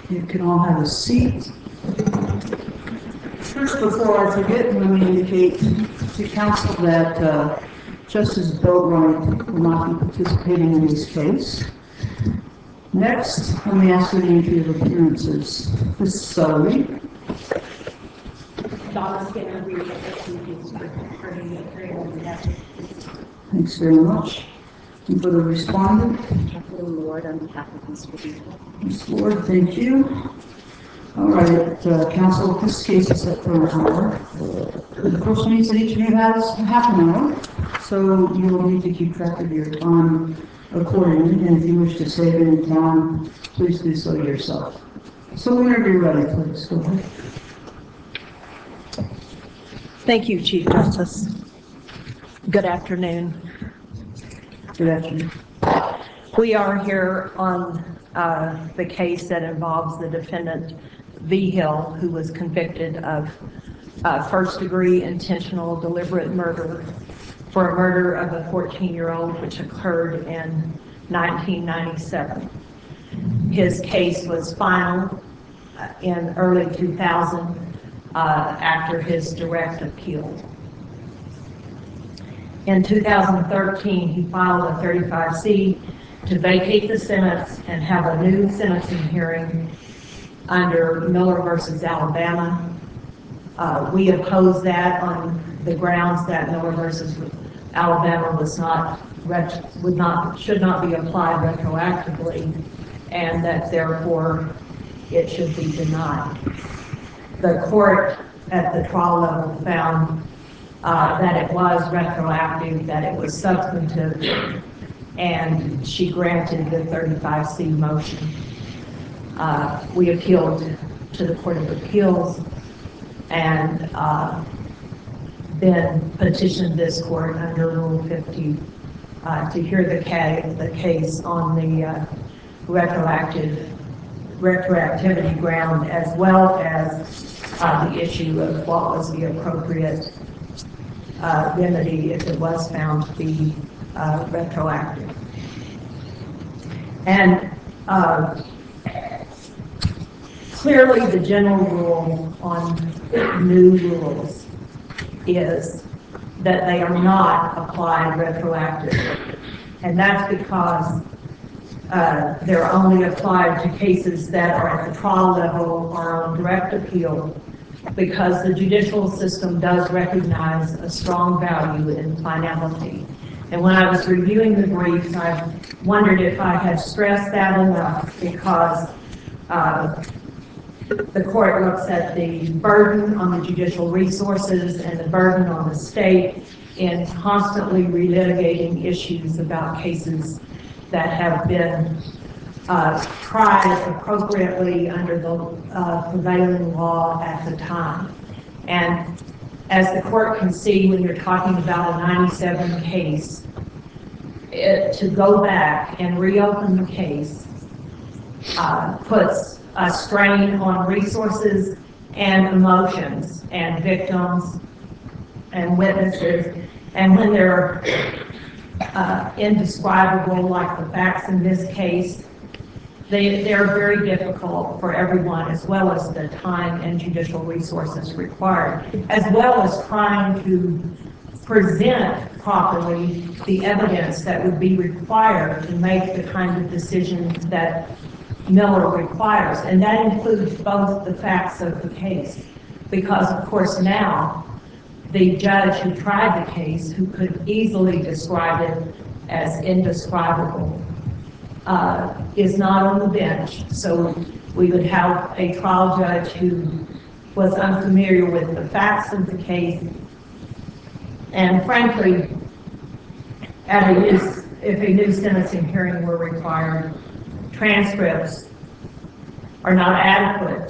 You can all have a seat. First, before I forget, let me indicate to council that Justice Boatwright will not be participating in this case. Next, let me ask for the entry of appearances. Ms. Sullivan. Donna Skinner, we are returning the hearing on behalf of Thanks very much. And for the respondent, Kathleen Lord on behalf of Mr. Beagle. Ms. Lord, thank you. All right, council, this case is set for an hour. The first means that each of you has half an hour, so you will need to keep track of your time accordingly, and if you wish to save any time, please do so yourself. So whenever you're ready, please, go ahead. Thank you, Chief Justice. Good afternoon. Good afternoon. We are here on the case that involves the defendant, V. Hill, who was convicted of first-degree intentional deliberate murder for a murder of a 14-year-old, which occurred in 1997. His case was final in early 2000 after his direct appeal. In 2013, he filed a 35C to vacate the sentence and have a new sentencing hearing under Miller versus Alabama. We oppose that on the grounds that Miller versus Alabama should not be applied retroactively, and that therefore it should be denied. The court at the trial level found that it was retroactive, that it was substantive, and she granted the 35C motion. We appealed to the Court of Appeals and then petitioned this court under Rule 50 to hear the case on the retroactivity ground, as well as the issue of what was the appropriate remedy if it was found to be retroactive. And clearly the general rule on new rules is that they are not applied retroactively. And that's because they're only applied to cases that are at the trial level or on direct appeal, because the judicial system does recognize a strong value in finality. And when I was reviewing the briefs, I wondered if I had stressed that enough, because the court looks at the burden on the judicial resources and the burden on the state in constantly relitigating issues about cases that have been tried appropriately under the prevailing law at the time. And as the court can see, when you're talking about a 97 case, to go back and reopen the case puts a strain on resources and emotions and victims and witnesses. And when they're indescribable, like the facts in this case, they're very difficult for everyone, as well as the time and judicial resources required, as well as trying to present properly the evidence that would be required to make the kind of decision that Miller requires. And that includes both the facts of the case, because of course now the judge who tried the case, who could easily describe it as indescribable, is not on the bench. So we would have a trial judge who was unfamiliar with the facts of the case. And frankly, if a new sentencing hearing were required, transcripts are not adequate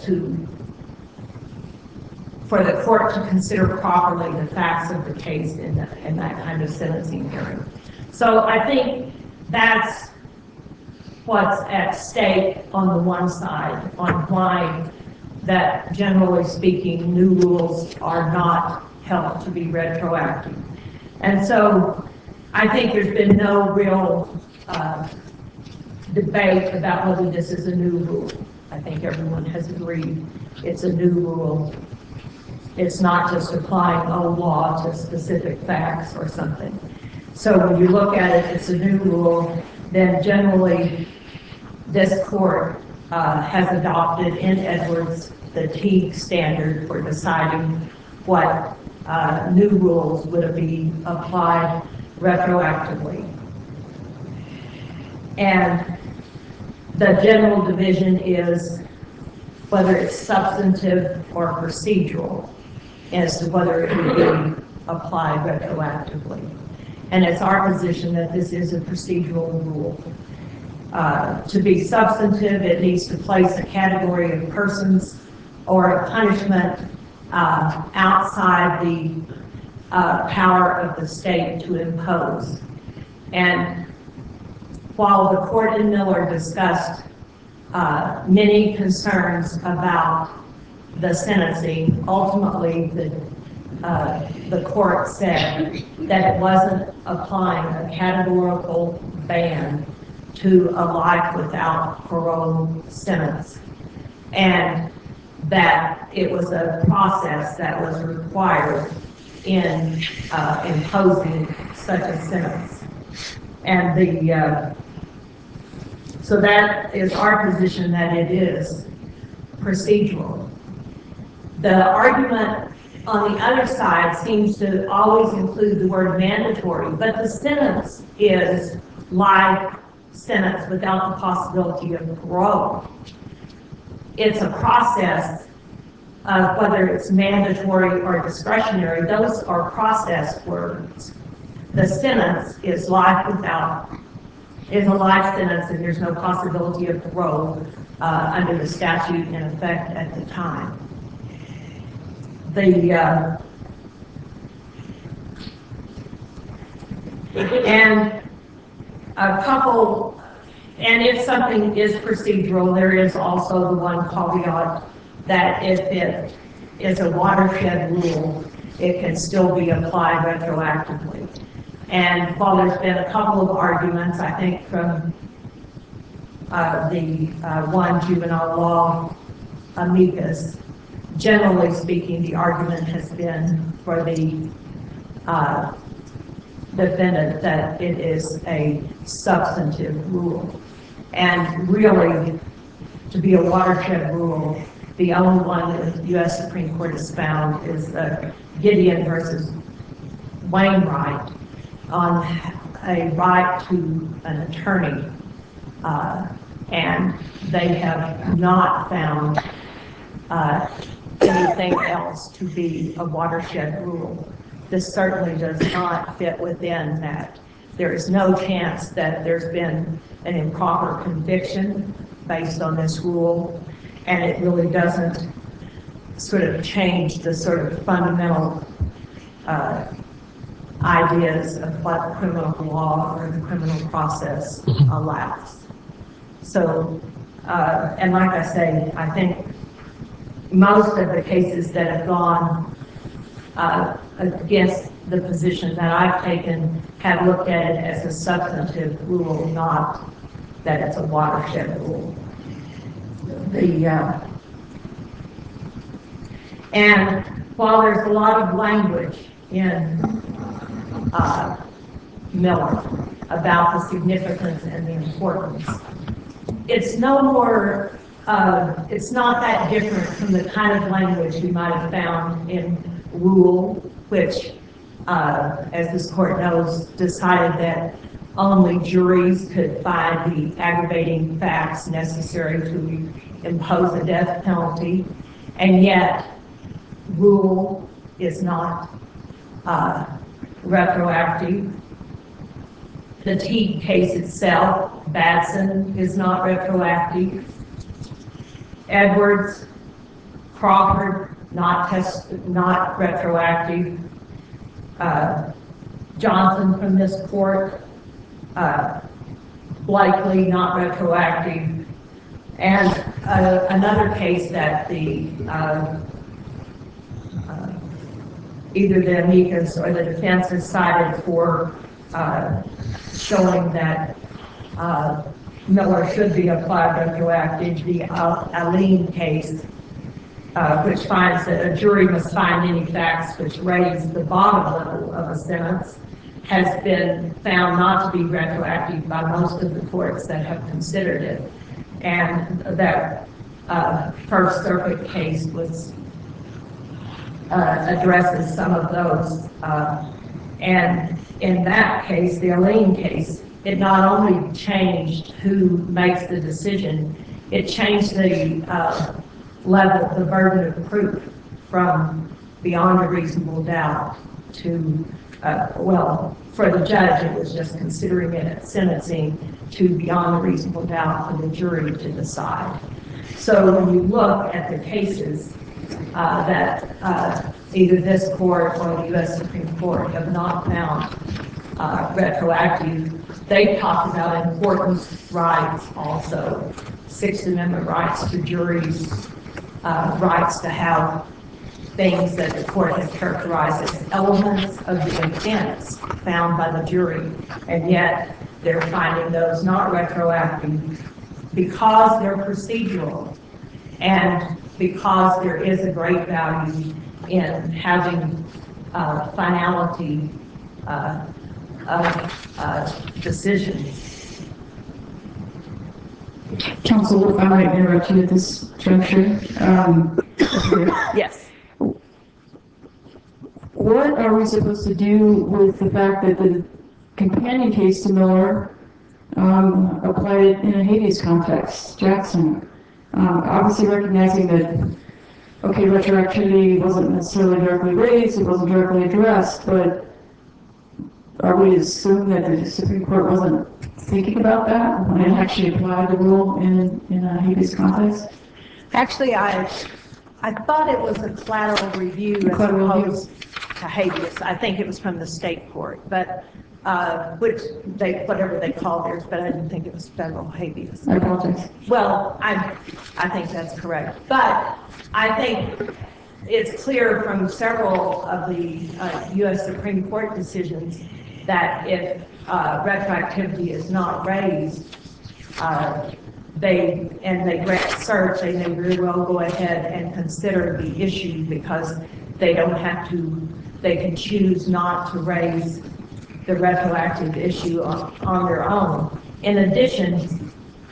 for the court to consider properly the facts of the case in that kind of sentencing hearing. So I think that's what's at stake on the one side, on why that, generally speaking, new rules are not held to be retroactive. And so I think there's been no real debate about whether this is a new rule. I think everyone has agreed it's a new rule. It's not just applying old law to specific facts or something. So when you look at it, it's a new rule, then generally this court has adopted in Edwards the Teague standard for deciding what new rules would be applied retroactively. And the general division is whether it's substantive or procedural as to whether it would be applied retroactively. And it's our position that this is a procedural rule. To be substantive, it needs to place a category of persons or a punishment outside the power of the state to impose. And while the court in Miller discussed many concerns about the sentencing, ultimately the court said that it wasn't applying a categorical ban to a life without parole sentence, and that it was a process that was required in imposing such a sentence. And so that is our position, that it is procedural. The argument on the other side seems to always include the word mandatory, but the sentence is life sentence without the possibility of parole. It's a process of whether it's mandatory or discretionary. Those are process words. The sentence is life is a life sentence, and there's no possibility of parole under the statute in effect at the time. And if something is procedural, there is also the one caveat that if it is a watershed rule, it can still be applied retroactively. And while there's been a couple of arguments, I think from the one juvenile law amicus, generally speaking, the argument has been for the defendant that it is a substantive rule. And really, to be a watershed rule, the only one that the U.S. Supreme Court has found is Gideon versus Wainwright on a right to an attorney. And they have not found anything else to be a watershed rule. This certainly does not fit within that. There is no chance that there's been an improper conviction based on this rule, and it really doesn't sort of change the sort of fundamental ideas of what criminal law or the criminal process allows. So, and like I say, I think most of the cases that have gone against the position that I've taken have looked at it as a substantive rule, not that it's a watershed rule. And while there's a lot of language in Miller about the significance and the importance, it's no more, it's not that different from the kind of language you might have found in Rule, which, as this court knows, decided that only juries could find the aggravating facts necessary to impose a death penalty, and yet Rule is not retroactive. The Teague case itself, Batson, is not retroactive. Edwards, Crawford, not retroactive. Johnson from this court, Blakely, not retroactive. And another case that the either the amicus or the defense has cited for showing that Miller should be applied retroactive. The Aline case, which finds that a jury must find any facts which raise the bottom level of a sentence, has been found not to be retroactive by most of the courts that have considered it. And that First Circuit case was addresses some of those. And in that case, the Aline case, it not only changed who makes the decision, it changed the level, the burden of proof from beyond a reasonable doubt to, well, for the judge, it was just considering it at sentencing, to beyond a reasonable doubt for the jury to decide. So when you look at the cases that either this court or the U.S. Supreme Court have not found retroactive, they talk about important rights also, Sixth Amendment rights to juries, rights to have things that the court has characterized as elements of the offense found by the jury, and yet they're finding those not retroactive because they're procedural and because there is a great value in having finality of decisions. Counsel, if I might interrupt you at this juncture. Yes. What are we supposed to do with the fact that the companion case to Miller applied it in a habeas context, Jackson? Obviously recognizing that, okay, retroactivity wasn't necessarily directly raised, it wasn't directly addressed, but are we to assume that the Supreme Court wasn't thinking about that when it actually applied the rule in a habeas context? Actually, I thought it was a collateral review as opposed to habeas. I think it was from the state court, but which they, whatever they call theirs, but I didn't think it was federal habeas. I apologize. Well, I think that's correct, but I think it's clear from several of the U.S. Supreme Court decisions that if retroactivity is not raised, they grant cert, they may very well go ahead and consider the issue because they don't have to, they can choose not to raise the retroactive issue on their own. In addition,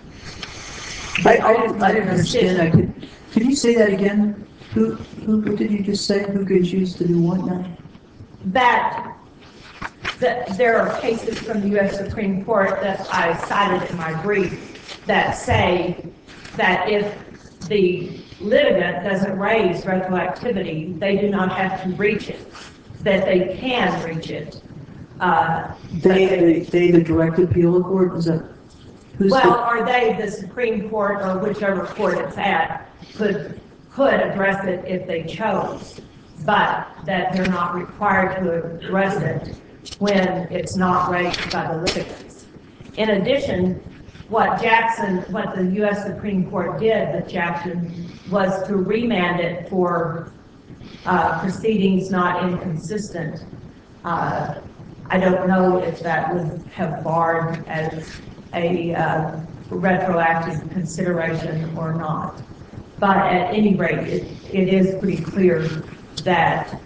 I didn't understand that. Could you say that again? Who did you just say? Who could choose to do what now? That there are cases from the U.S. Supreme Court that I cited in my brief that say that if the litigant doesn't raise retroactivity, they do not have to reach it, that they can reach it. They the direct appeal court? Is that Or they, the Supreme Court, or whichever court it's at, could address it if they chose, but that they're not required to address it when it's not raised by the litigants. In addition, what the U.S. Supreme Court did with Jackson was to remand it for proceedings not inconsistent. I don't know if that would have barred as a retroactive consideration or not. But at any rate, it is pretty clear that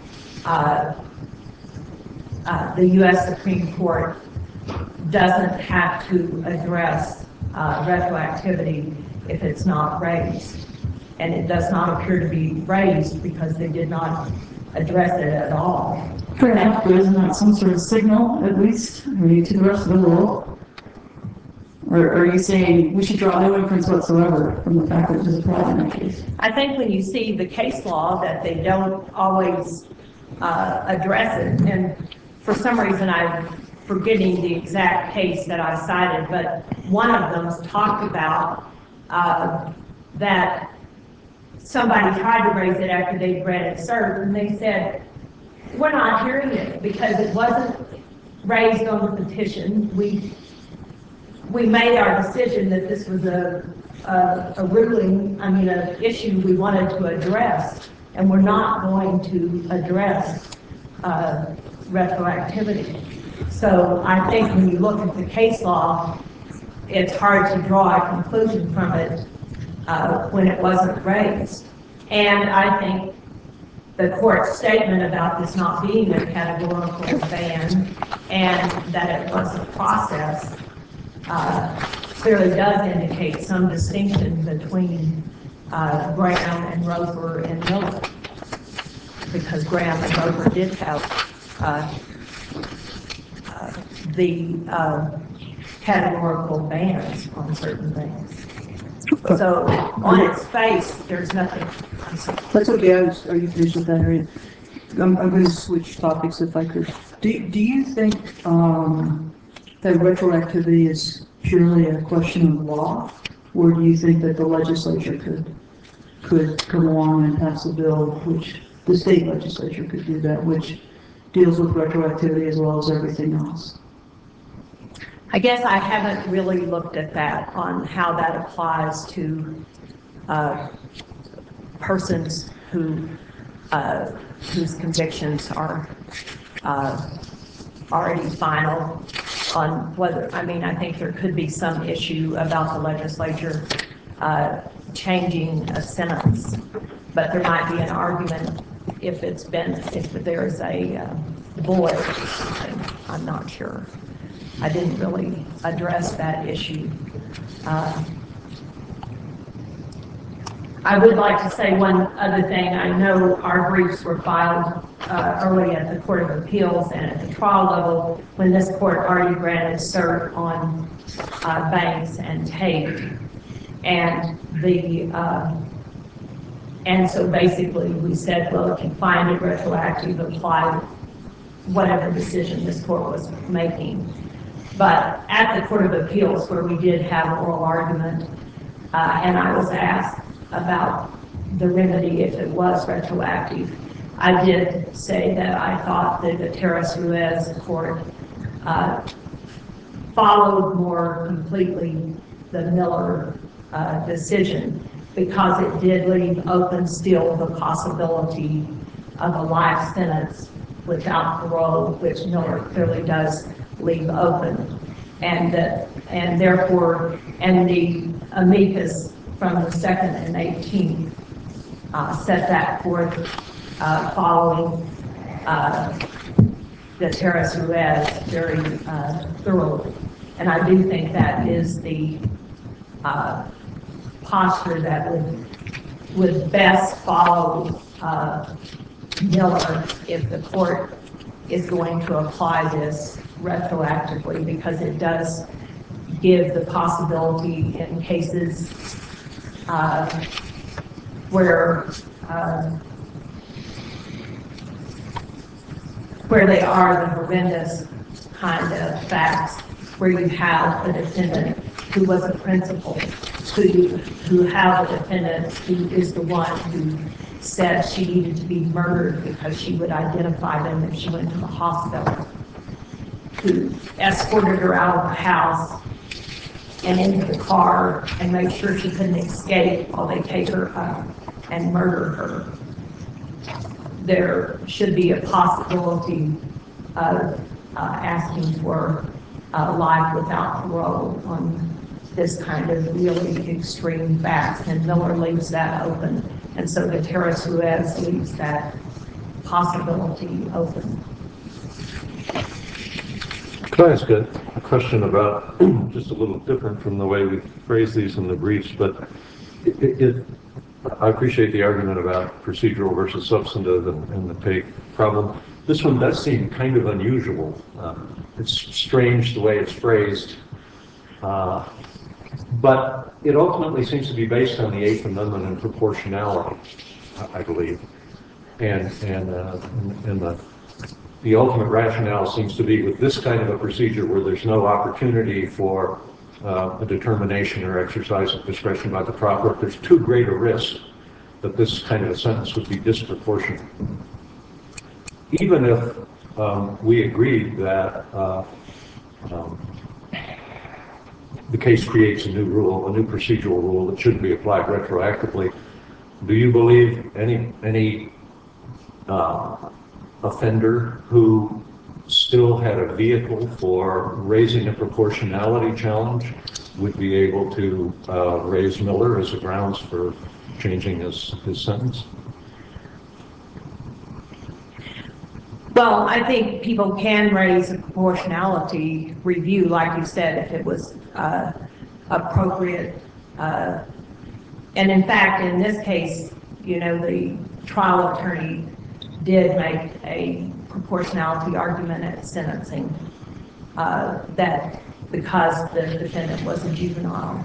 the U.S. Supreme Court doesn't have to address retroactivity if it's not raised. And it does not appear to be raised because they did not address it at all. Fair enough, but isn't that some sort of signal, at least, to the rest of the world? Or are you saying we should draw no inference whatsoever from the fact that it was applied in that case? I think when you see the case law that they don't always address it, and for some reason I'm forgetting the exact case that I cited, but one of them talked about that somebody tried to raise it after they'd granted cert, and they said, we're not hearing it because it wasn't raised on the petition. We made our decision that this was a ruling, an issue we wanted to address, and we're not going to address retroactivity. So I think when you look at the case law, it's hard to draw a conclusion from it when it wasn't raised. And I think the court's statement about this not being a categorical ban and that it was a process clearly does indicate some distinction between Graham and Roper and Miller, because Graham and Roper did have the categorical bans on certain things. So on its face, there's nothing. That's okay. Are you finished with that, Harriet? I'm going to switch topics if I could. Do you think that retroactivity is purely a question of law, or do you think that the legislature could come along and pass a bill, which the state legislature could do that, which deals with retroactivity as well as everything else? I guess I haven't really looked at that on how that applies to persons whose convictions are already final on whether, I mean, I think there could be some issue about the legislature changing a sentence, but there might be an argument if there's a void or something. I'm not sure. I didn't really address that issue. I would like to say one other thing. I know our briefs were filed early at the Court of Appeals and at the trial level when this court already granted cert on Banks and Tate. And so basically we said, well, if you find it retroactive, apply whatever decision this court was making. But at the Court of Appeals, where we did have oral argument, and I was asked about the remedy if it was retroactive, I did say that I thought that the Terrace-Ruiz court followed more completely the Miller decision, because it did leave open still the possibility of a life sentence without parole, which Miller clearly does leave open, and therefore, the amicus from the 2nd and 18th set that forth following the Terrace-Ruiz very thoroughly, and I do think that is the posture that would best follow Miller if the court is going to apply this retroactively, because it does give the possibility in cases where they are the horrendous kind of facts, where you have a defendant who was a principal, who have a defendant who is the one who said she needed to be murdered because she would identify them if she went to the hospital, who escorted her out of the house and into the car and made sure she couldn't escape while they take her up and murder her. There should be a possibility of asking for life without parole on this kind of really extreme facts, and Miller leaves that open, and so the Terrace-Ruiz leaves that possibility open. Can I ask a question about, just a little different from the way we phrase these in the briefs, but I appreciate the argument about procedural versus substantive and the Tate problem. This one does seem kind of unusual. It's strange the way it's phrased, but it ultimately seems to be based on the Eighth Amendment and proportionality, I believe. And the ultimate rationale seems to be with this kind of a procedure where there's no opportunity for a determination or exercise of discretion by the trial court, there's too great a risk that this kind of a sentence would be disproportionate. Even if we agreed that the case creates a new rule, a new procedural rule that shouldn't be applied retroactively, do you believe any offender who still had a vehicle for raising a proportionality challenge, would be able to raise Miller as a grounds for changing his sentence? Well, I think people can raise a proportionality review, like you said, if it was appropriate. And in fact, in this case, the trial attorney did make a proportionality argument at sentencing that because the defendant was a juvenile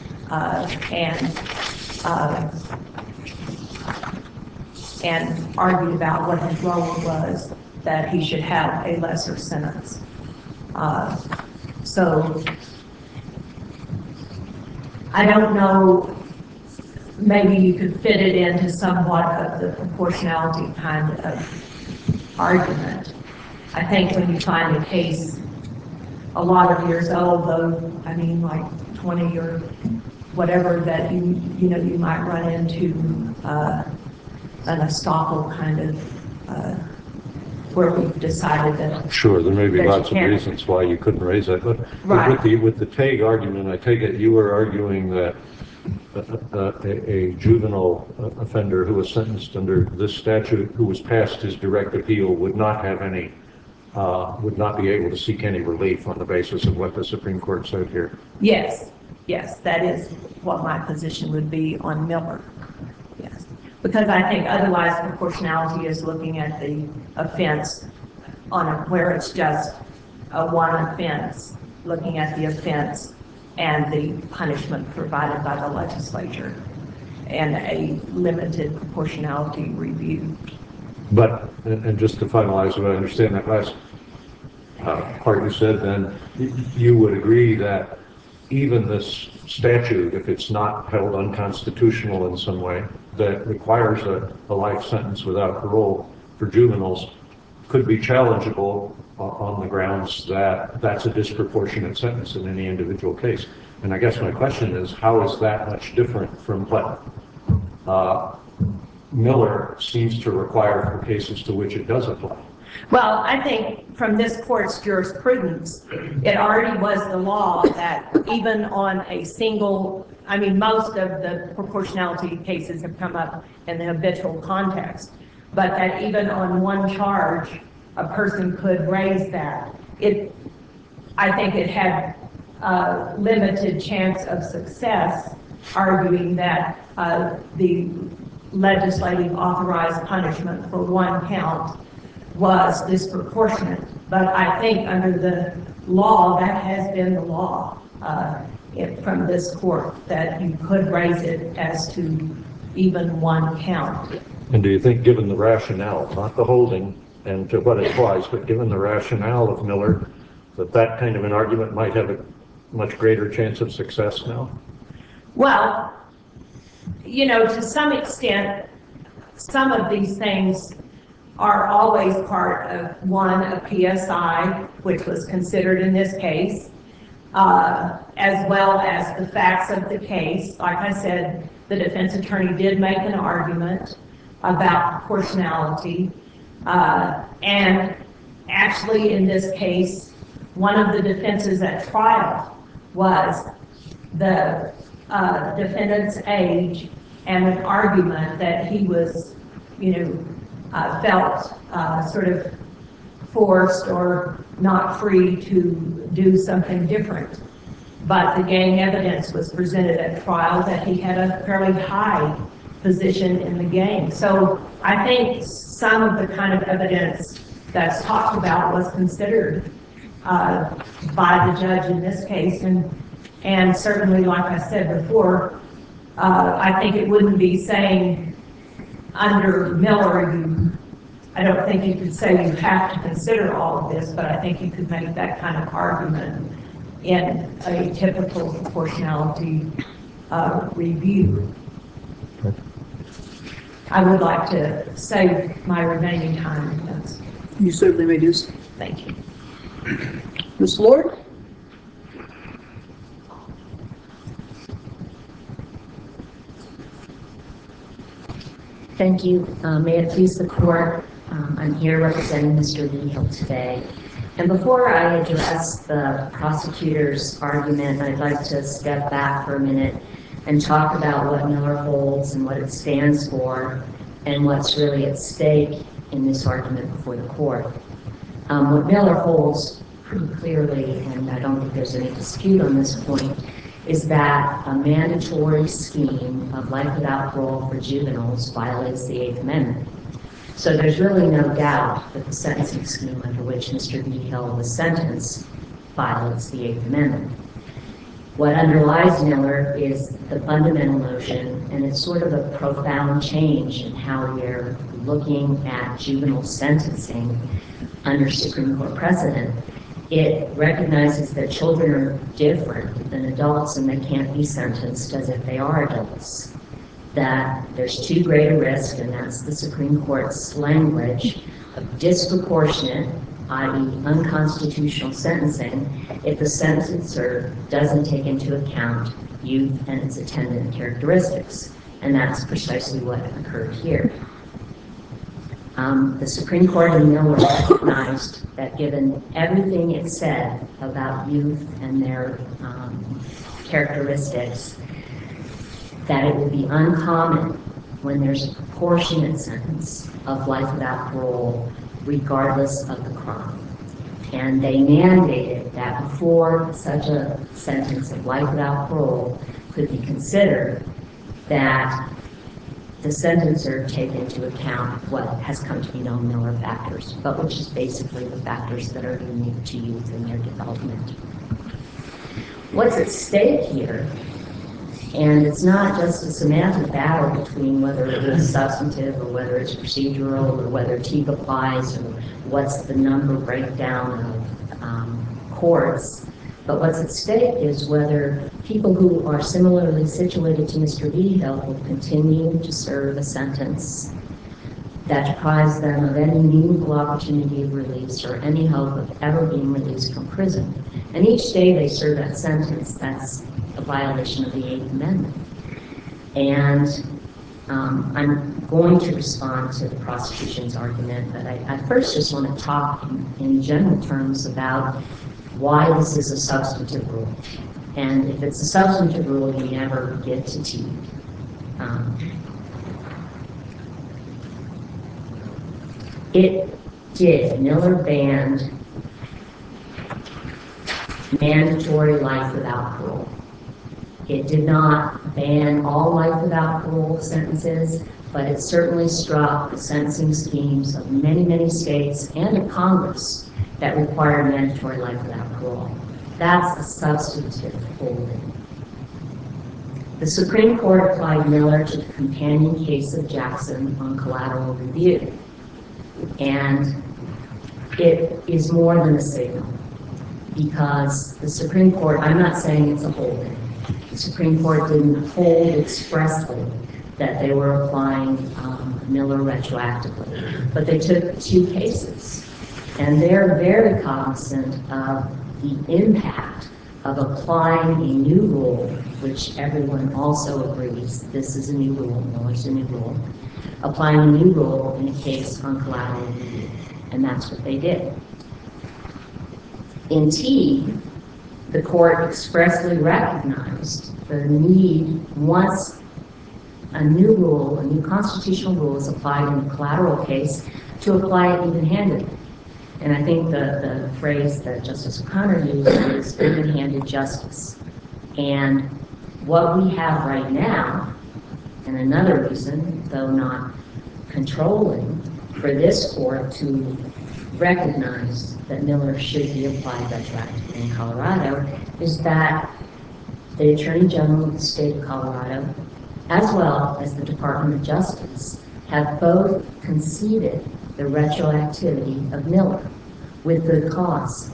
and argued about what his role was, that he should have a lesser sentence. So I don't know, maybe you could fit it into somewhat of the proportionality kind of argument. I think when you find a case a lot of years old, though, I mean like 20 or whatever, that you might run into an estoppel kind of where we've decided that. Sure, there may be that you lots of can't. reasons why you couldn't raise that, but Right. with the Tague argument, I take it you were arguing that a juvenile offender who was sentenced under this statute, who was past his direct appeal, would not be able to seek any relief on the basis of what the Supreme Court said here. Yes, that is what my position would be on Miller. Yes, because I think otherwise proportionality is looking at the offense where it's just a one offense, looking at the offense and the punishment provided by the legislature and a limited proportionality review. But, and just to finalize what I understand that last part you said, then you would agree that even this statute, if it's not held unconstitutional in some way, that requires a life sentence without parole for juveniles, could be challengeable on the grounds that that's a disproportionate sentence in any individual case. And I guess my question is, how is that much different from what Miller seems to require for cases to which it does apply? Well, I think from this court's jurisprudence, it already was the law that even on a single, I mean, most of the proportionality cases have come up in the habitual context, but that even on one charge, a person could raise that. I think it had a limited chance of success, arguing that the legislative authorized punishment for one count was disproportionate. But I think under the law, that has been the law from this court, that you could raise it as to even one count. And do you think, given the rationale, not the holding and to what it applies, but given the rationale of Miller, that kind of an argument might have a much greater chance of success now? Well, to some extent, some of these things are always part of a PSI, which was considered in this case, as well as the facts of the case. Like I said, the defense attorney did make an argument about proportionality. And actually, in this case, one of the defenses at trial was the defendant's age and an argument that he was, felt sort of forced or not free to do something different. But the gang evidence was presented at trial that he had a fairly high position in the gang. So I think some of the kind of evidence that's talked about was considered by the judge in this case. And certainly, like I said before, I think it wouldn't be saying under Miller, I don't think you could say you have to consider all of this, but I think you could make that kind of argument in a typical proportionality review. I would like to save my remaining time. You certainly may do so. Thank you. Ms. Lord? Thank you. May it please the court, I'm here representing Mr. Leahill today. And before I address the prosecutor's argument, I'd like to step back for a minute and talk about what Miller holds and what it stands for and what's really at stake in this argument before the court. What Miller holds pretty clearly, and I don't think there's any dispute on this point, is that a mandatory scheme of life without parole for juveniles violates the Eighth Amendment. So there's really no doubt that the sentencing scheme under which Mr. Vigil was sentenced violates the Eighth Amendment. What underlies Miller is the fundamental notion, and it's sort of a profound change in how we're looking at juvenile sentencing under Supreme Court precedent. It recognizes that children are different than adults and they can't be sentenced as if they are adults. That there's too great a risk, and that's the Supreme Court's language, of disproportionate, i.e. unconstitutional sentencing if the sentencer doesn't take into account youth and its attendant characteristics. And that's precisely what occurred here. The Supreme Court in Miller recognized that given everything it said about youth and their characteristics, that it will be uncommon when there's a proportionate sentence of life without parole, regardless of the crime. And they mandated that before such a sentence of life without parole could be considered, that the sentencer take into account what has come to be known Miller factors, but which is basically the factors that are unique to youth in their development. What's at stake here, and it's not just a semantic battle between whether it is substantive or whether it's procedural or whether Teague applies or what's the number breakdown of courts, but what's at stake is whether people who are similarly situated to Mr. Vigil will continue to serve a sentence that deprives them of any meaningful opportunity of release or any hope of ever being released from prison. And each day they serve that sentence, that's a violation of the Eighth Amendment. And I'm going to respond to the prosecution's argument, but I first just want to talk in general terms about why this is a substantive rule. And if it's a substantive rule, you never get to Teague. Miller banned mandatory life without parole. It did not ban all life without parole sentences, but it certainly struck the sentencing schemes of many, many states and of Congress that require mandatory life without parole. That's a substantive holding. The Supreme Court applied Miller to the companion case of Jackson on collateral review. And it is more than a signal, because the Supreme Court, I'm not saying it's a holding, the Supreme Court didn't hold expressly that they were applying Miller retroactively, but they took two cases, and they're very cognizant of the impact of applying a new rule, which everyone also agrees this is a new rule, Miller's a new rule, applying a new rule in a case on collateral review, and that's what they did. In Teague, the court expressly recognized the need, once a new rule, a new constitutional rule is applied in a collateral case, to apply it even-handedly. And I think the phrase that Justice O'Connor used is even-handed justice. And what we have right now, and another reason, though not controlling, for this court to recognize that Miller should be applied retroactively in Colorado, is that the Attorney General of the state of Colorado, as well as the Department of Justice, have both conceded the retroactivity of Miller with good cause.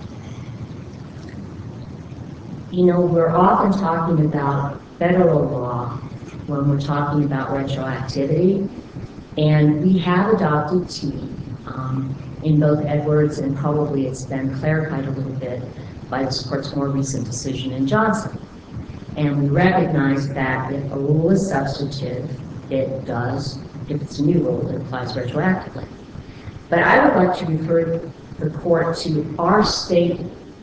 You know, we're often talking about federal law when we're talking about retroactivity, and we have adopted Teague in both Edwards, and probably it's been clarified a little bit by this court's more recent decision in Johnson. And we recognize that if a rule is substantive, it does, if it's a new rule, it applies retroactively. But I would like to refer the court to our state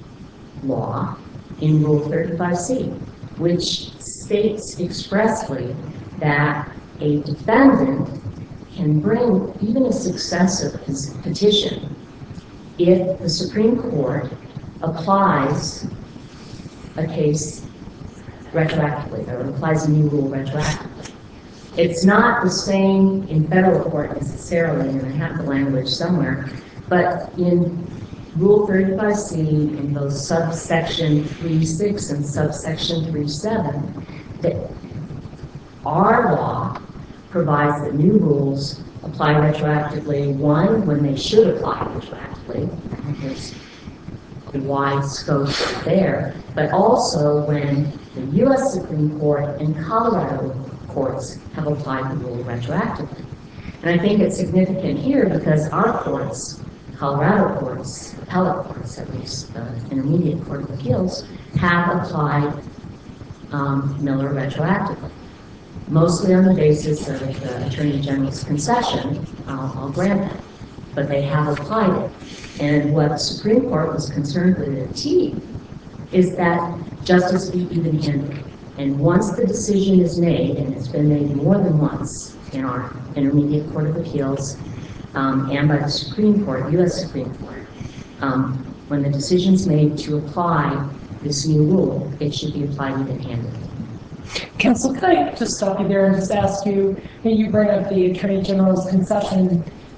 law in Rule 35C, which states expressly that a defendant can bring even a successive petition if the Supreme Court applies a case retroactively, or applies a new rule retroactively. It's not the same in federal court necessarily, and I have the language somewhere, but in Rule 35C, in both subsection 3.6 and subsection 3.7, that our law provides that new rules apply retroactively, one, when they should apply retroactively, there's a wide scope there, but also when the U.S. Supreme Court and Colorado courts have applied the rule retroactively. And I think it's significant here because our courts, Colorado courts, appellate courts, at least the Intermediate Court of Appeals, have applied Miller retroactively. Mostly on the basis of the Attorney General's concession, I'll grant that, but they have applied it. And what the Supreme Court was concerned with at T is that justice be even-handed. And once the decision is made, and it's been made more than once in our Intermediate Court of Appeals and by the Supreme Court, U.S. Supreme Court, when the decision's made to apply this new rule, it should be applied even-handed. Counsel, could I just stop you there and just ask you, you bring up the Attorney General's concession,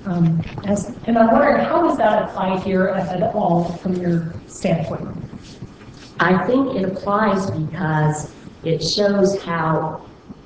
and I'm wondering, how does that apply here at all from your standpoint? I think it applies because it shows how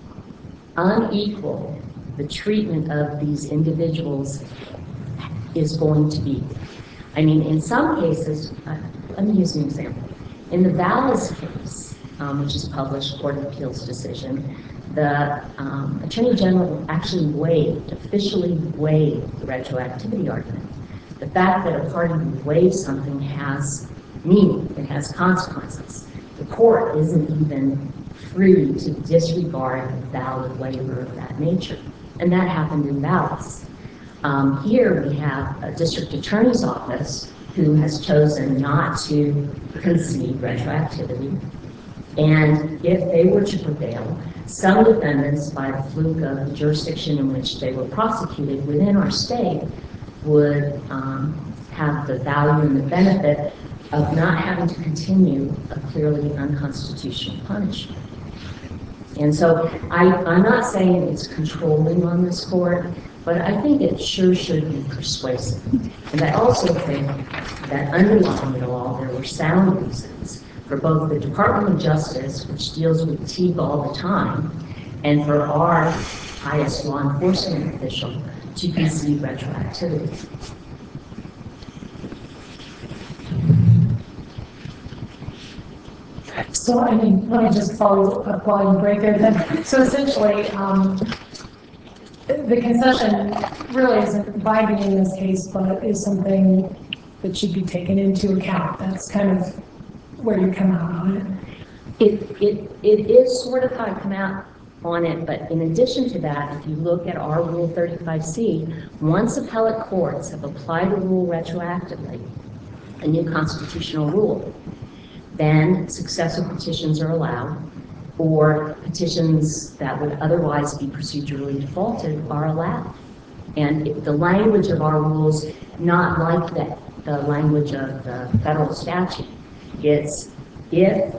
unequal the treatment of these individuals is going to be. I mean, in some cases, let me use an example. In the Vallis case, which is published Court of Appeals decision, the Attorney General actually officially waived the retroactivity argument. The fact that a party waives something has meaning, it has consequences. The court isn't even free to disregard a valid waiver of that nature. And that happened in Vallis. Here we have a district attorney's office who has chosen not to concede retroactivity. And if they were to prevail, some defendants, by the fluke of the jurisdiction in which they were prosecuted within our state, would have the value and the benefit of not having to continue a clearly unconstitutional punishment. And so I'm not saying it's controlling on this court, but I think it sure should be persuasive. And I also think that underlying it all, there were sound reasons for both the Department of Justice, which deals with Teague all the time, and for our highest law enforcement official to concede retroactivity. So, I mean, let me just follow up while you break there then. So essentially, the concession really isn't binding in this case, but is something that should be taken into account. That's kind of where you come out on it. It is sort of how I come out on it, but in addition to that, if you look at our Rule 35C, once appellate courts have applied a rule retroactively, a new constitutional rule, then successive petitions are allowed, or petitions that would otherwise be procedurally defaulted are allowed. And the language of our rules, not like the language of the federal statute, it's if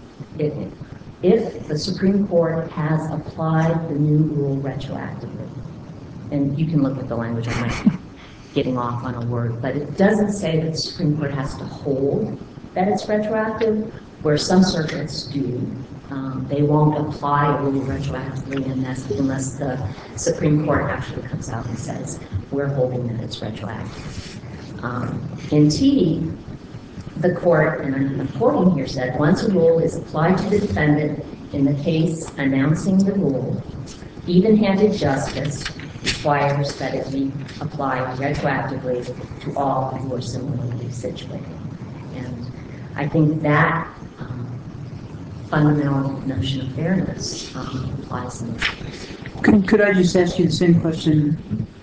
the Supreme Court has applied the new rule retroactively. And you can look at the language, I might be getting off on a word, but it doesn't say that the Supreme Court has to hold that it's retroactive, where some circuits do. They won't apply a rule retroactively unless the Supreme Court actually comes out and says, we're holding that it's retroactive. In T, the court, and I'm quoting here, said, once a rule is applied to the defendant in the case announcing the rule, even-handed justice requires that it be applied retroactively to all who are similarly situated. And I think that fundamental notion of fairness applies in this case. Could I just ask you the same question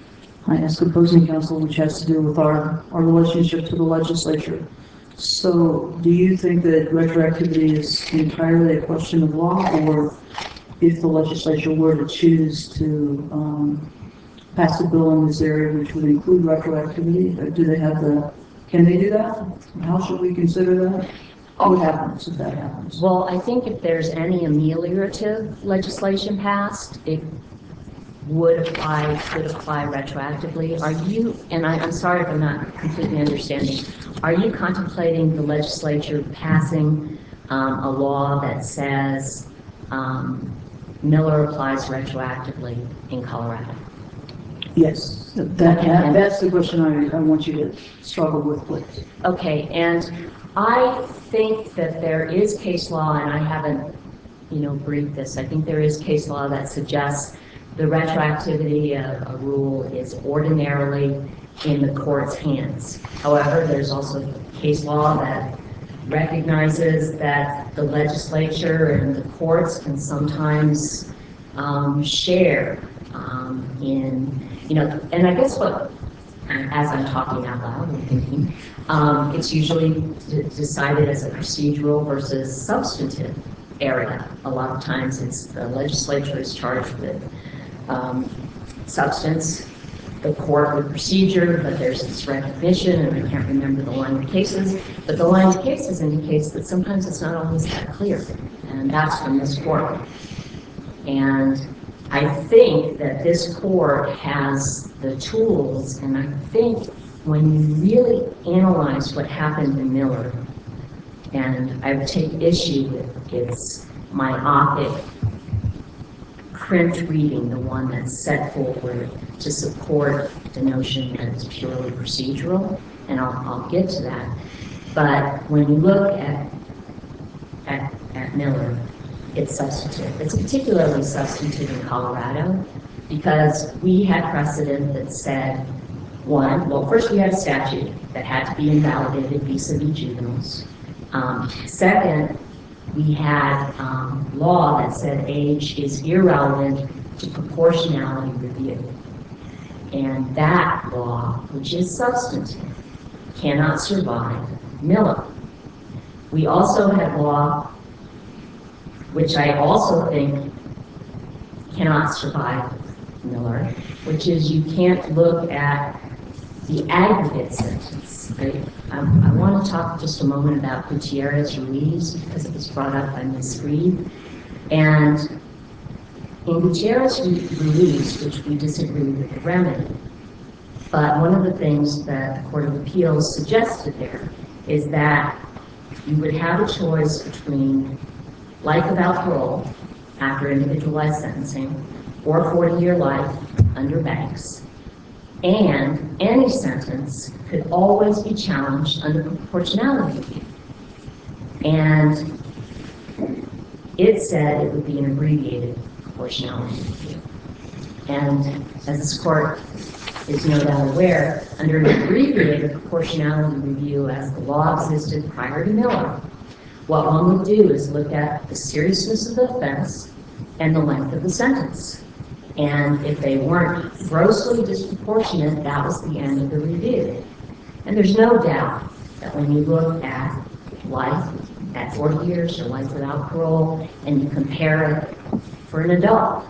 I ask opposing counsel, which has to do with our relationship to the legislature. So do you think that retroactivity is entirely a question of law, or if the legislature were to choose to pass a bill in this area which would include retroactivity, can they do that? How should we consider that? What happens if that happens? Well, I think if there's any ameliorative legislation passed, it could apply retroactively. Are you, and I'm sorry if I'm not completely understanding, are you contemplating the legislature passing a law that says Miller applies retroactively in Colorado? Yes, that's the question I want you to struggle with, please. Okay, and I think that there is case law, and I haven't, briefed this. I think there is case law that suggests the retroactivity of a rule is ordinarily in the court's hands. However, there's also case law that recognizes that the legislature and the courts can sometimes share and I guess as I'm talking out loud and thinking, it's usually decided as a procedural versus substantive area. A lot of times it's the legislature is charged with substance, the court with procedure, but there's this recognition, and I can't remember the line of cases, but the line of cases indicates that sometimes it's not always that clear, and that's from this court. And I think that this court has the tools, and I think when you really analyze what happened in Miller, and I would take issue with its myopic print reading, the one that's set forward to support the notion that it's purely procedural, and I'll get to that. But when you look at Miller, it's substantive. It's particularly substantive in Colorado because we had precedent that said, first we had a statute that had to be invalidated vis-a-vis juveniles. Second, we had law that said age is irrelevant to proportionality review. And that law, which is substantive, cannot survive Miller. We also had law which I also think cannot survive Miller, which is you can't look at the aggregate sentence. I want to talk just a moment about Gutierrez-Ruiz because it was brought up by Ms. Reed. And in Gutierrez-Ruiz, which we disagree with the remedy, but one of the things that the Court of Appeals suggested there is that you would have a choice between life without parole after individualized sentencing or 40-year life under Banks. And any sentence could always be challenged under proportionality review. And it said it would be an abbreviated proportionality review. And as this court is no doubt aware, under an abbreviated proportionality review as the law existed prior to Miller, what one would do is look at the seriousness of the offense and the length of the sentence. And if they weren't grossly disproportionate, that was the end of the review. And there's no doubt that when you look at life at 40 years or life without parole, and you compare it for an adult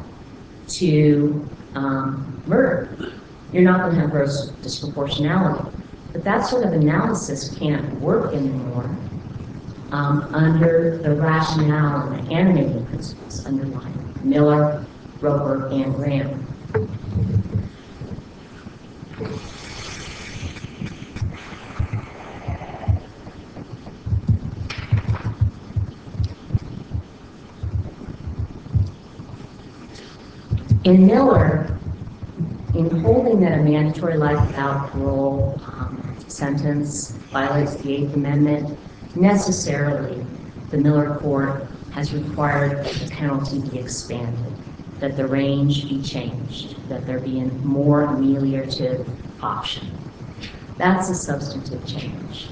to murder, you're not going to have gross disproportionality. But that sort of analysis can't work anymore under the rationale and the animating principles underlying Miller, Roper, and Graham. In Miller, in holding that a mandatory life without parole sentence violates the Eighth Amendment, necessarily the Miller court has required that the penalty be expanded, that the range be changed, that there be a more ameliorative option. That's a substantive change.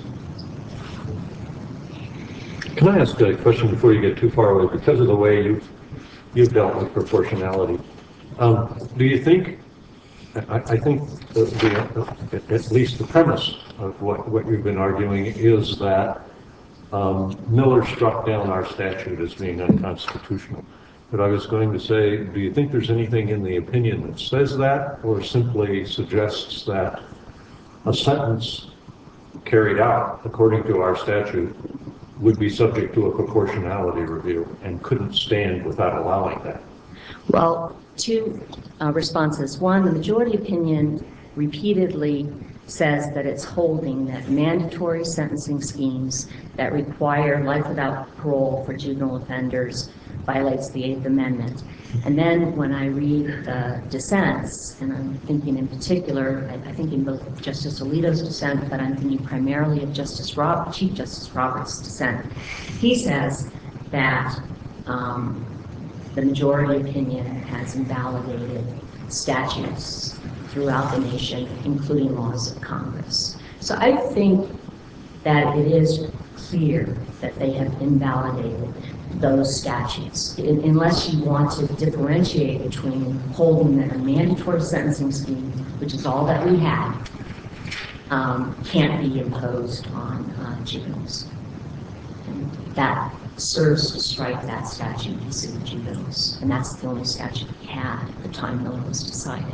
Can I ask a question before you get too far away? Because of the way you've dealt with proportionality, do you think I think at least the premise of what you've been arguing is that Miller struck down our statute as being unconstitutional. But I was going to say, do you think there's anything in the opinion that says that, or simply suggests that a sentence carried out according to our statute would be subject to a proportionality review and couldn't stand without allowing that? Well, two responses. One, the majority opinion repeatedly says that it's holding that mandatory sentencing schemes that require life without parole for juvenile offenders violates the Eighth Amendment. And then when I read the dissents, and I'm thinking in particular, I think in both Justice Alito's dissent, but I'm thinking primarily of Chief Justice Roberts' dissent, he says that the majority opinion has invalidated statutes throughout the nation, including laws of Congress. So I think that it is clear that they have invalidated those statutes, unless you want to differentiate between holding that a mandatory sentencing scheme, which is all that we have, can't be imposed on juveniles. And that serves to strike that statute in city juveniles, and that's the only statute we had at the time Miller was decided.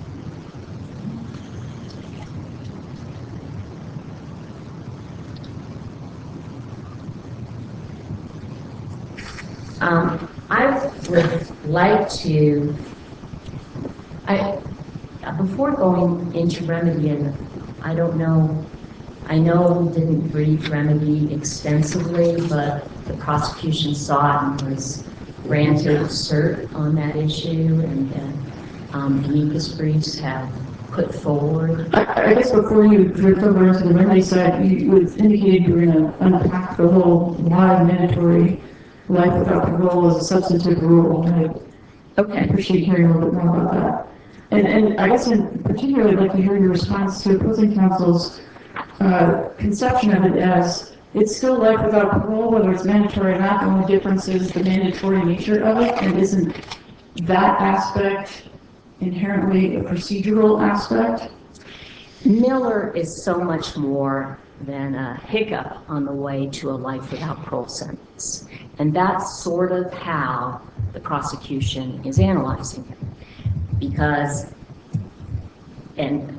I would like to, before going into remedy, and I don't know, I know we didn't brief remedy extensively, but the prosecution saw it and was granted cert on that issue, and the amicus briefs have put forward. I guess before you drift over into the remedy side, you indicated you were going to unpack the whole why mandatory life without parole is a substantive rule. I appreciate hearing a little bit more about that. And I guess in particular, I'd like to hear your response to opposing counsel's conception of it as it's still life without parole, whether it's mandatory or not. The only difference is the mandatory nature of it, and isn't that aspect inherently a procedural aspect? Miller is so much more than a hiccup on the way to a life without parole sentence. And that's sort of how the prosecution is analyzing it. Because, and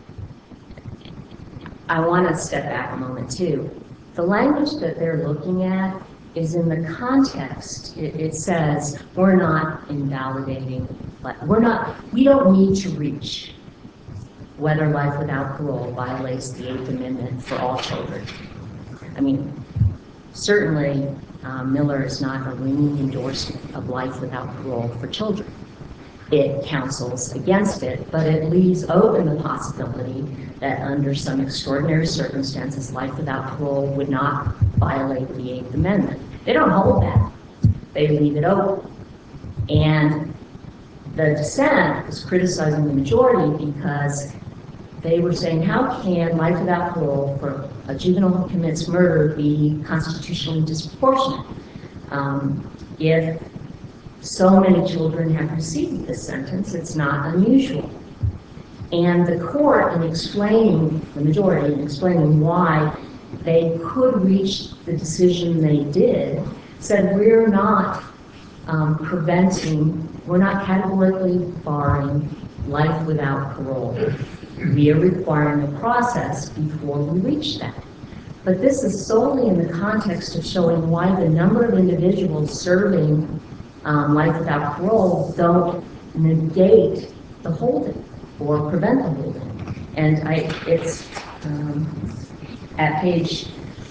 I want to step back a moment too, the language that they're looking at is in the context. It says, we're not invalidating, we don't need to reach whether life without parole violates the Eighth Amendment for all children. I mean, certainly Miller is not a ringing endorsement of life without parole for children. It counsels against it, but it leaves open the possibility that under some extraordinary circumstances, life without parole would not violate the Eighth Amendment. They don't hold that. They leave it open. And the dissent was criticizing the majority because they were saying, how can life without parole for a juvenile who commits murder be constitutionally disproportionate if so many children have received this sentence? It's not unusual. And the court, in explaining, the majority, in explaining why they could reach the decision they did, said we're not we're not categorically barring life without parole. We are requiring a process before we reach that. But this is solely in the context of showing why the number of individuals serving life without parole don't negate the holding or prevent the holding. And it's at page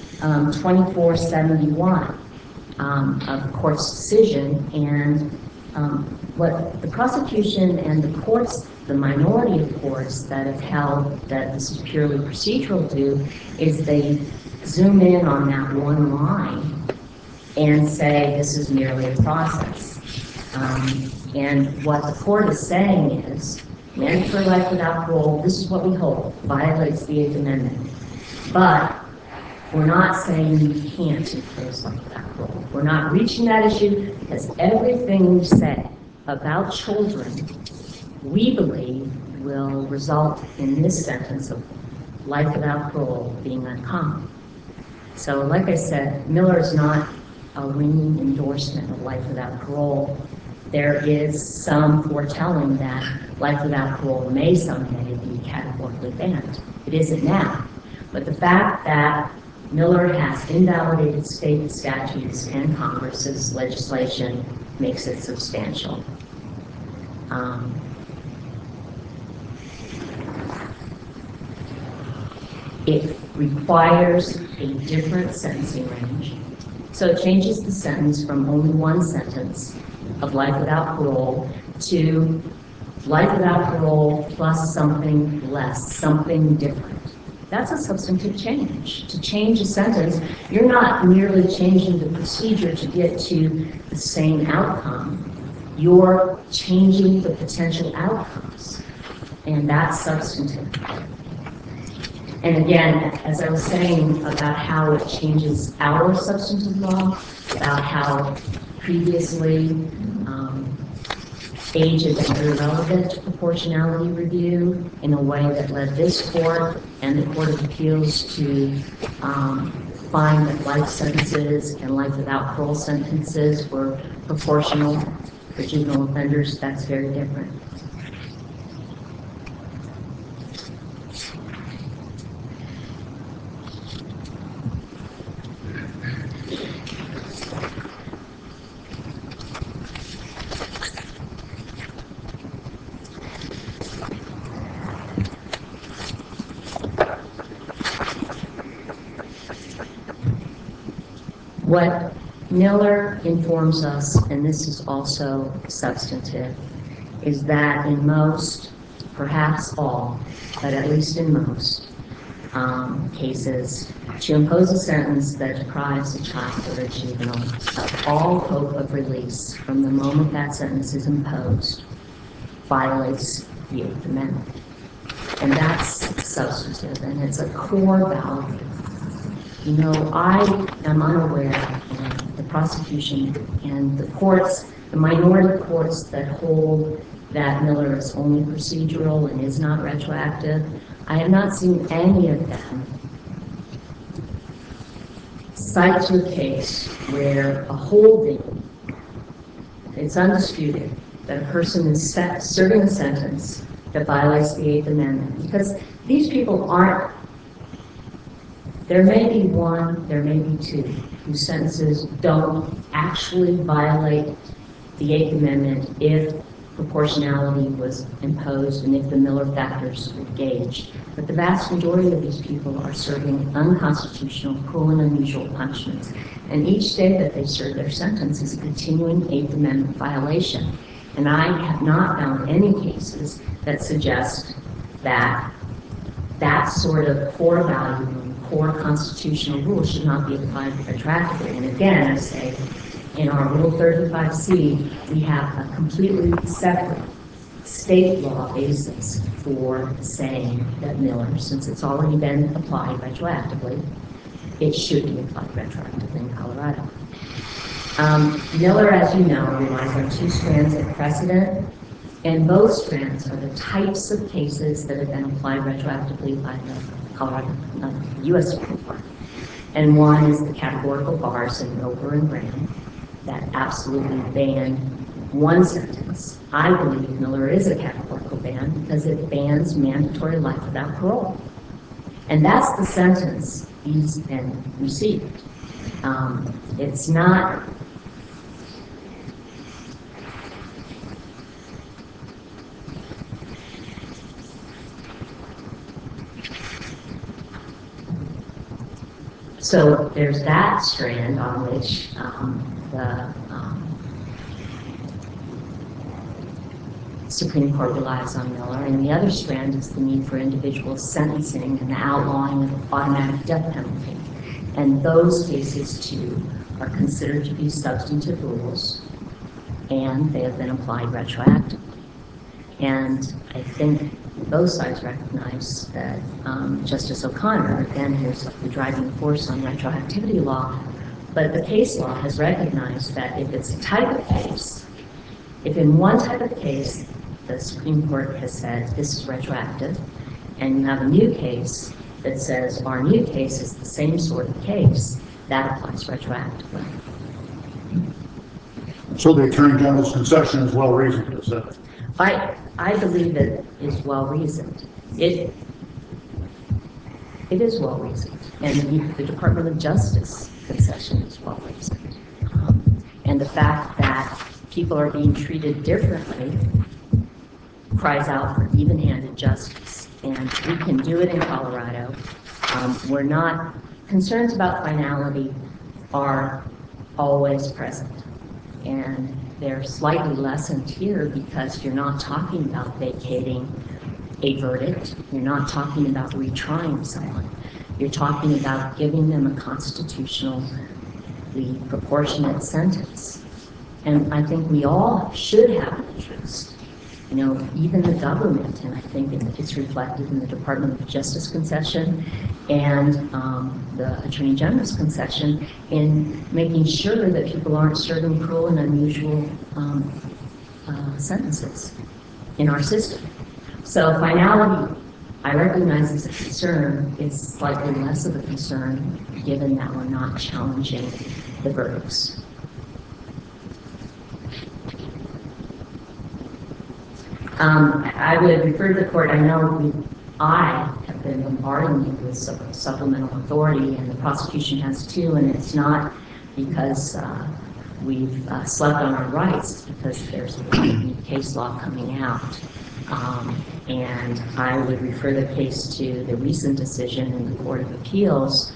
2471 of the court's decision, and what the prosecution and the courts, the minority of courts that have held that this is purely procedural do, is they zoom in on that one line and say this is merely a process. And what the court is saying is, mandatory life without parole, this is what we hold, violates the Eighth Amendment. But we're not saying you can't impose life without parole. We're not reaching that issue because everything we've said about children, we believe, will result in this sentence of life without parole being uncommon. So like I said, Miller is not a ringing endorsement of life without parole. There is some foretelling that life without parole may someday be categorically banned. It isn't now. But the fact that Miller has invalidated state statutes and Congress's legislation makes it substantial. It requires a different sentencing range. So it changes the sentence from only one sentence of life without parole to life without parole plus something less, something different. That's a substantive change. To change a sentence, you're not merely changing the procedure to get to the same outcome. You're changing the potential outcomes, and that's substantive. And again, as I was saying about how it changes our substantive law, about how previously age had been irrelevant to proportionality review in a way that led this court and the Court of Appeals to find that life sentences and life without parole sentences were proportional for juvenile offenders. That's very different. What Miller informs us, and this is also substantive, is that in most, perhaps all, but at least in most cases, to impose a sentence that deprives a child or a juvenile of all hope of release from the moment that sentence is imposed violates the Eighth Amendment. And that's substantive, and it's a core value. You know, I am unaware of the prosecution and the courts, the minority courts that hold that Miller is only procedural and is not retroactive. I have not seen any of them cite to a case where a holding, it's undisputed, that a person is serving a sentence that violates the Eighth Amendment. Because these people aren't. There may be one, there may be two, whose sentences don't actually violate the Eighth Amendment if proportionality was imposed and if the Miller factors were gauged. But the vast majority of these people are serving unconstitutional, cruel, and unusual punishments. And each day that they serve their sentence is a continuing Eighth Amendment violation. And I have not found any cases that suggest that that sort of core value, core constitutional rule should not be applied retroactively. And again, I say, in our Rule 35C, we have a completely separate state law basis for saying that Miller, since it's already been applied retroactively, it should be applied retroactively in Colorado. Miller, as you know, relies on two strands of precedent, and those strands are the types of cases that have been applied retroactively by the Colorado U.S. Supreme Court. And one is the categorical bars in Roper and Graham that absolutely ban one sentence. I believe Miller is a categorical ban because it bans mandatory life without parole. And that's the sentence he's been received. It's not. So there's that strand on which the Supreme Court relies on Miller, and the other strand is the need for individual sentencing and the outlawing of automatic death penalty. And those cases, too, are considered to be substantive rules, and they have been applied retroactively. And I think both sides recognize that Justice O'Connor, again, who's the driving force on retroactivity law, but the case law has recognized that if it's a type of case, if in one type of case the Supreme Court has said this is retroactive, and you have a new case that says our new case is the same sort of case, that applies retroactively. So the Attorney General's concession is well reasoned, is that? I believe it is well reasoned. It is well reasoned, and the Department of Justice concession is well reasoned. And the fact that people are being treated differently cries out for even-handed justice, and we can do it in Colorado. We're not, concerns about finality are always present, and they're slightly lessened here because you're not talking about vacating a verdict, you're not talking about retrying someone, you're talking about giving them a constitutionally proportionate sentence. And I think we all should have an interest, you know, even the government, and I think it's reflected in the Department of Justice concession and the Attorney General's concession in making sure that people aren't serving cruel and unusual sentences in our system. So finality, I recognize as a concern, is slightly less of a concern given that we're not challenging the verdicts. I would refer to the court, I know I have been bombarding you with supplemental authority, and the prosecution has too, and it's not because we've slept on our rights, it's because there's a lot of new case law coming out. And I would refer the case to the recent decision in the Court of Appeals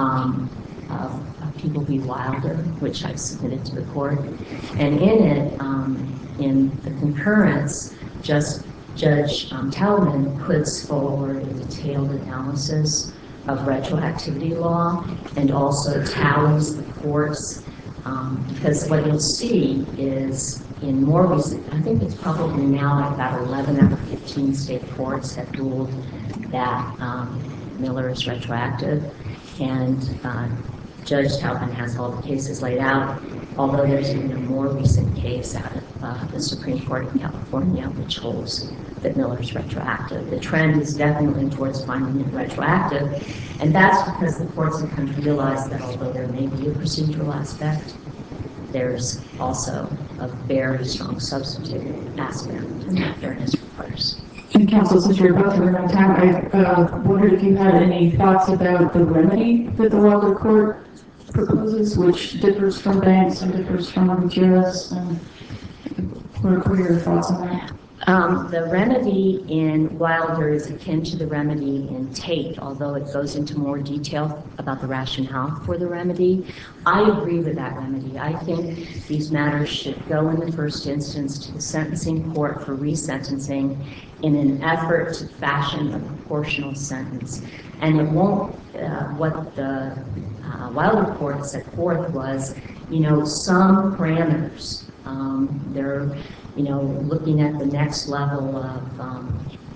of People v. Wilder, which I've submitted to the court. And in it, in the concurrence, Judge Talman puts forward a detailed analysis of retroactivity law and also tallies the courts, because what you'll see is in more recent, I think it's probably now about 11 out of 15 state courts have ruled that Miller is retroactive, and Judge Talman has all the cases laid out, although there's even a more recent case out of the Supreme Court of California which holds that Miller is retroactive. The trend is definitely towards finding it retroactive, and that's because the courts have come to realize that although there may be a procedural aspect, there's also a very strong substantive aspect, and that fairness requires. And counsel, since you're about to run out of time, I wondered if you had any thoughts about the remedy that the Wilder Court proposes, which differs from Banks and differs from Gutierrez, and what are your thoughts on that? The remedy in Wilder is akin to the remedy in Tate, although it goes into more detail about the rationale for the remedy. I agree with that remedy. I think these matters should go in the first instance to the sentencing court for resentencing in an effort to fashion a proportional sentence. And it won't, what the Wilder Court set forth was, you know, some parameters. They're, you know, looking at the next level of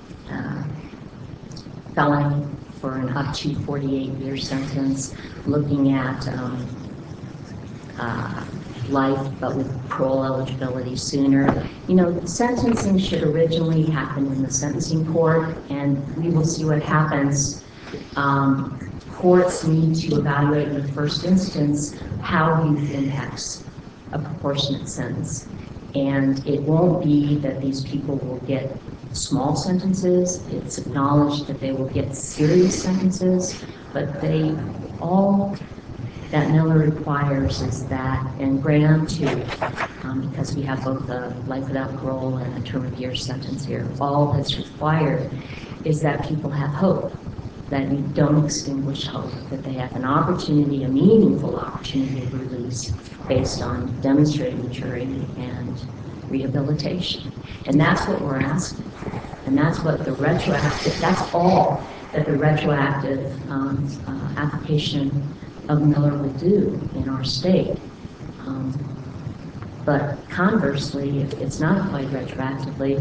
felony for an up to 48-year sentence, looking at life but with parole eligibility sooner. You know, the sentencing should originally happen in the sentencing court, and we will see what happens. Courts need to evaluate in the first instance how youth impacts a proportionate sentence. And it won't be that these people will get small sentences. It's acknowledged that they will get serious sentences, but they all that Miller requires is that, and Graham too, because we have both a life without parole and a term of years sentence here, all that's required is that people have hope, that you don't extinguish hope, that they have an opportunity, a meaningful opportunity of release based on demonstrated maturity and rehabilitation. And that's what we're asking. And that's what the retroactive, that's all that the retroactive application of Miller will do in our state. But conversely, if it's not applied retroactively,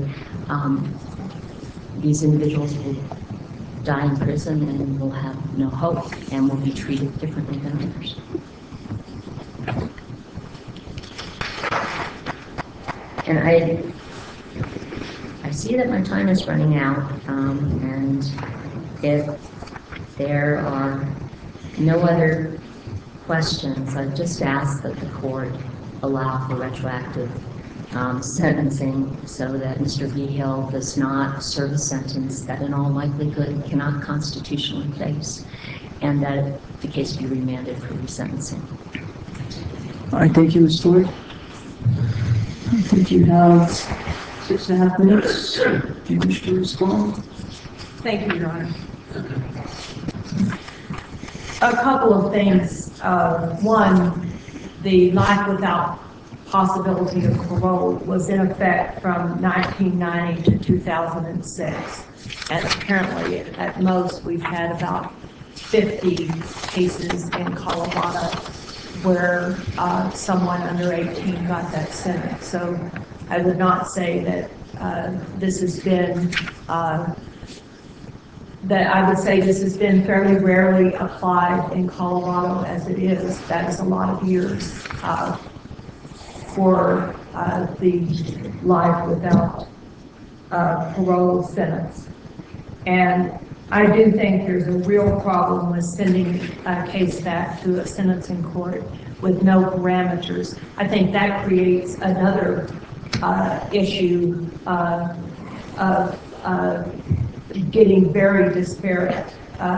these individuals will die in prison and will have no hope and will be treated differently than others. And I see that my time is running out, and if there are no other questions, I've just asked that the court allow for retroactive sentencing so that Mr. Vigil does not serve a sentence that in all likelihood cannot constitutionally face, and that the case be remanded for resentencing. All right, thank you, Ms. Stewart. I think you have 6.5 minutes. Do you wish to respond? Thank you, Your Honor. A couple of things. One, the life without possibility of parole was in effect from 1990 to 2006. And apparently, at most, we've had about 50 cases in Colorado where someone under 18 got that sentence. So I would not say that this has been that I would say this has been fairly rarely applied in Colorado as it is. That is a lot of years for the life without parole sentence. And I do think there's a real problem with sending a case back to a sentencing court with no parameters. I think that creates another issue of getting very disparate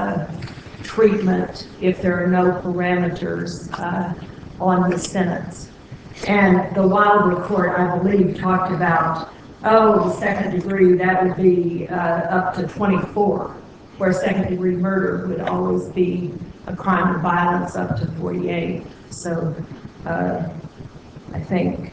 treatment if there are no parameters on the sentence. And the Wilder court, I believe, talked about, the second degree, that would be up to 24, where second degree murder would always be a crime of violence up to 48. So I think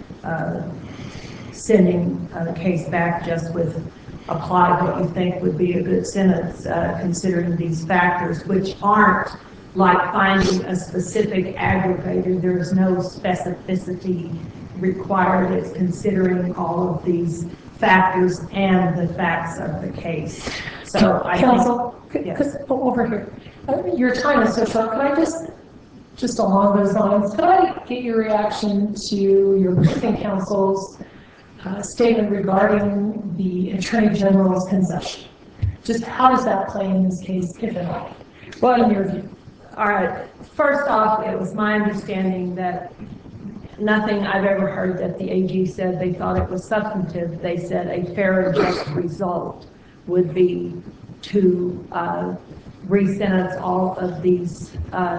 sending the case back just with apply what you think would be a good sentence, considering these factors, which aren't like finding a specific aggravator. There is no specificity required. It's considering all of these factors and the facts of the case. So I Counsel, think, yes. Over here. Your time is so short. Can I just along those lines, could I get your reaction to your briefing counsel's statement regarding the Attorney General's concession? Just how does that play in this case, if at all? Well, in your view. All right. First off, it was my understanding that nothing I've ever heard that the AG said they thought it was substantive. They said a fair and just result would be to re-sentence all of these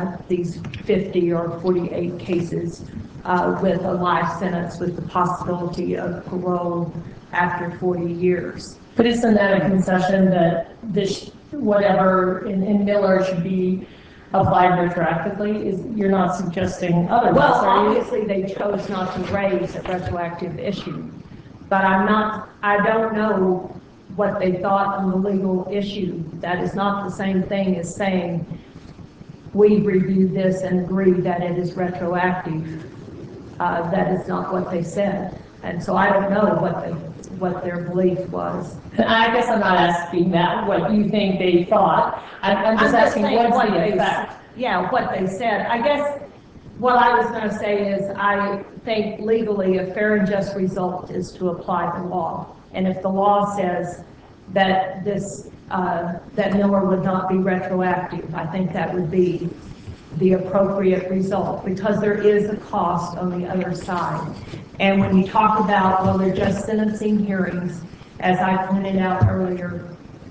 50 or 48 cases with a life sentence with the possibility of parole after 40 years. But isn't that a concession that this, whatever in Miller should be applied retroactively? You're not suggesting otherwise, well, are you? obviously they chose not to raise a retroactive issue, but I don't know what they thought on the legal issue. That is not the same thing as saying we reviewed this and agree that it is retroactive. That is not what they said. And so I don't know what their belief was. I guess I'm not asking that, what you think they thought. I'm just asking what's the effect. Yeah, what they said. I guess what I was going to say is I think legally a fair and just result is to apply the law. And if the law says that that Miller would not be retroactive, I think that would be the appropriate result, because there is a cost on the other side. And when you talk about, well, they're just sentencing hearings, as I pointed out earlier,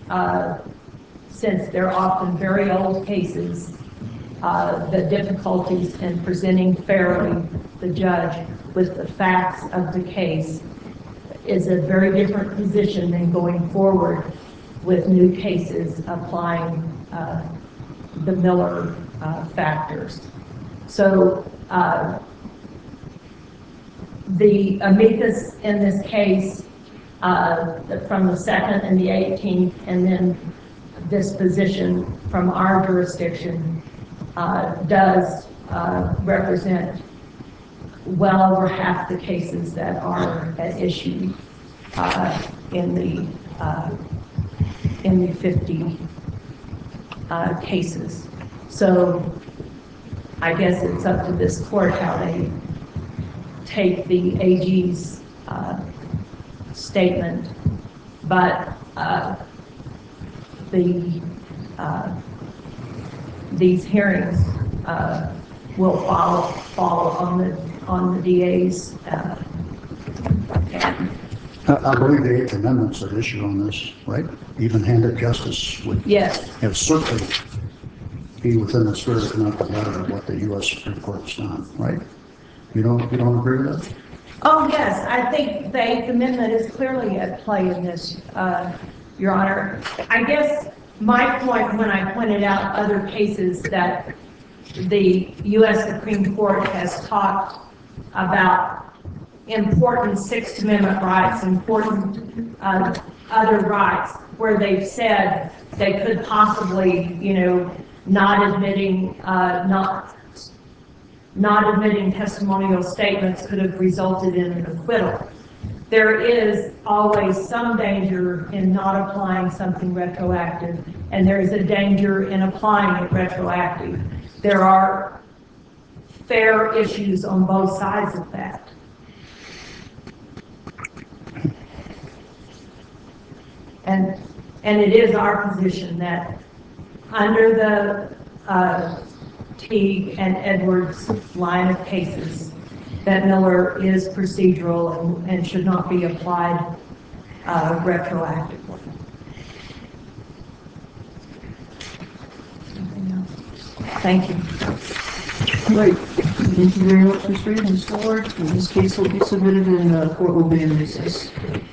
since they're often very old cases, the difficulties in presenting fairly the judge with the facts of the case is a very different position than going forward with new cases applying the Miller factors. So the amicus in this case from the 2nd and the 18th, and then this position from our jurisdiction does represent well over half the cases that are at issue in the 50 cases. So I guess it's up to this court how they take the AG's statement but these hearings will fall on the DA's. I believe the Eighth Amendment's at issue on this, right? Even-handed justice would Yes. have certainly be within the sphere of not the matter of what the U.S. Supreme Court has done, right? You don't agree with that? Oh, yes, I think the Eighth Amendment is clearly at play in this, Your Honor. I guess my point when I pointed out other cases that the U.S. Supreme Court has talked about important Sixth Amendment rights, important other rights, where they've said they could possibly, not admitting testimonial statements could have resulted in an acquittal. There is always some danger in not applying something retroactive, and there is a danger in applying it retroactive. There are fair issues on both sides of that. And it is our position that under the Teague and Edwards line of cases, that Miller is procedural and should not be applied retroactively. Thank you. Right. Thank you very much, Ms. Reed. Ms. Ford, this case will be submitted and the court will be in recess.